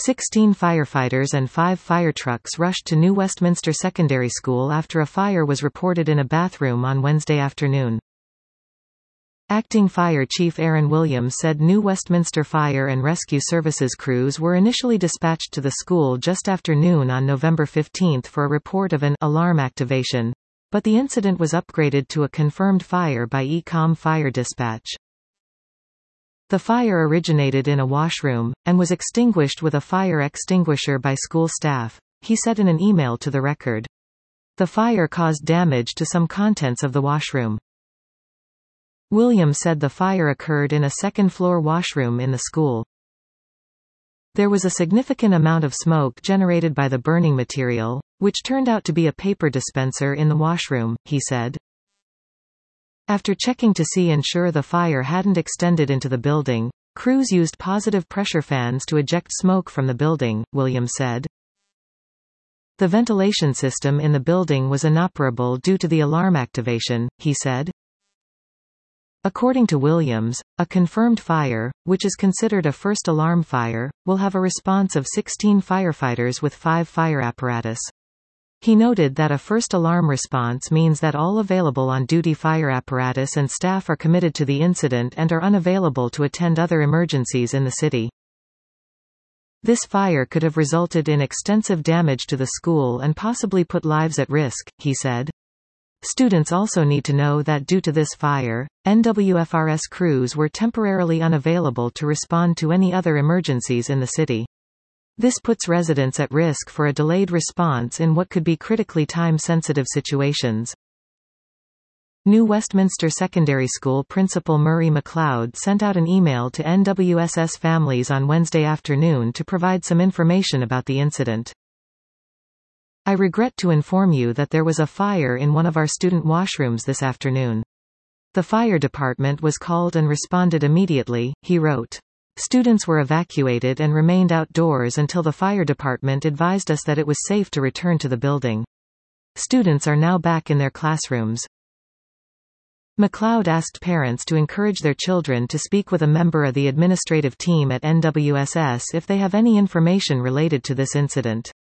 16 firefighters and 5 fire trucks rushed to New Westminster Secondary School after a fire was reported in a bathroom on Wednesday afternoon. Acting Fire Chief Aaron Williams said New Westminster Fire and Rescue Services crews were initially dispatched to the school just after noon on November 15 for a report of an alarm activation, but the incident was upgraded to a confirmed fire by ECOM Fire Dispatch. The fire originated in a washroom, and was extinguished with a fire extinguisher by school staff, he said in an email to the Record. The fire caused damage to some contents of the washroom. Williams said the fire occurred in a second-floor washroom in the school. There was a significant amount of smoke generated by the burning material, which turned out to be a paper dispenser in the washroom, he said. After checking to ensure the fire hadn't extended into the building, crews used positive pressure fans to eject smoke from the building, Williams said. The ventilation system in the building was inoperable due to the alarm activation, he said. According to Williams, a confirmed fire, which is considered a first alarm fire, will have a response of 16 firefighters with 5 fire apparatus. He noted that a first alarm response means that all available on-duty fire apparatus and staff are committed to the incident and are unavailable to attend other emergencies in the city. This fire could have resulted in extensive damage to the school and possibly put lives at risk, he said. Students also need to know that due to this fire, NWFRS crews were temporarily unavailable to respond to any other emergencies in the city. This puts residents at risk for a delayed response in what could be critically time-sensitive situations. New Westminster Secondary School Principal Murray McLeod sent out an email to NWSS families on Wednesday afternoon to provide some information about the incident. I regret to inform you that there was a fire in one of our student washrooms this afternoon. The fire department was called and responded immediately, he wrote. Students were evacuated and remained outdoors until the fire department advised us that it was safe to return to the building. Students are now back in their classrooms. McLeod asked parents to encourage their children to speak with a member of the administrative team at NWSS if they have any information related to this incident.